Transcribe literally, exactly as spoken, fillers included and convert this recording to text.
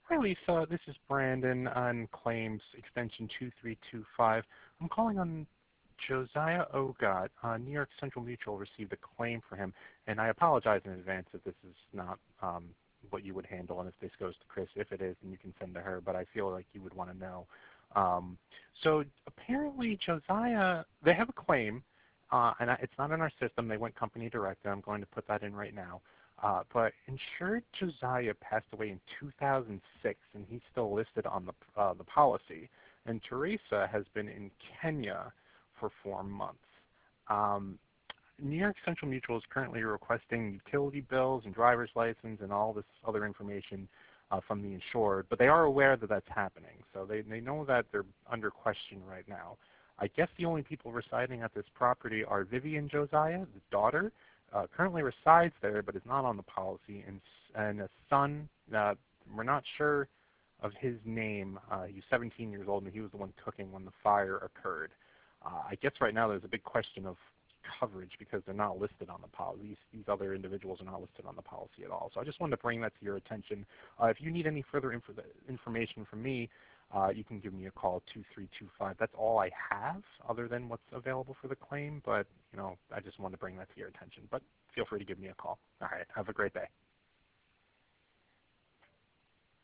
Hi, Lisa. This is Brandon on claims extension two three two five. I'm calling on Josiah Ogot. Uh, New York Central Mutual received a claim for him, and I apologize in advance if this is not um, what you would handle, and if this goes to Chris. If it is, then you can send to her, but I feel like you would want to know. Um, so apparently Josiah, they have a claim, uh, and I, it's not in our system. They went company direct, and I'm going to put that in right now. Uh, but insured Josiah passed away in two thousand six, and he's still listed on the uh, the policy. And Teresa has been in Kenya for four months. Um, New York Central Mutual is currently requesting utility bills and driver's license and all this other information uh, from the insured, but they are aware that that's happening. So they, they know that they're under question right now. I guess the only people residing at this property are Vivian Josiah, the daughter, uh, currently resides there but is not on the policy, and, and a son, uh, we're not sure of his name. Uh, he's seventeen years old, and he was the one cooking when the fire occurred. Uh, I guess right now there's a big question of coverage because they're not listed on the policy. These, these other individuals are not listed on the policy at all. So I just wanted to bring that to your attention. Uh, if you need any further info information from me, uh, you can give me a call, two three two five. That's all I have other than what's available for the claim, but you know, I just wanted to bring that to your attention. But feel free to give me a call. All right, have a great day.